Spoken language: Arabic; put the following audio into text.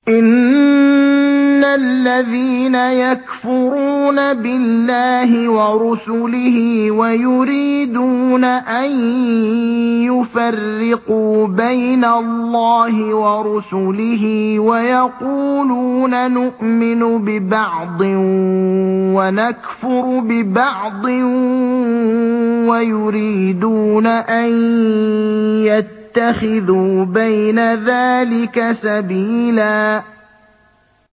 إِنَّ الَّذِينَ يَكْفُرُونَ بِاللَّهِ وَرُسُلِهِ وَيُرِيدُونَ أَن يُفَرِّقُوا بَيْنَ اللَّهِ وَرُسُلِهِ وَيَقُولُونَ نُؤْمِنُ بِبَعْضٍ وَنَكْفُرُ بِبَعْضٍ وَيُرِيدُونَ أَن يَتَّخِذُوا بَيْنَ ذَٰلِكَ سَبِيلًا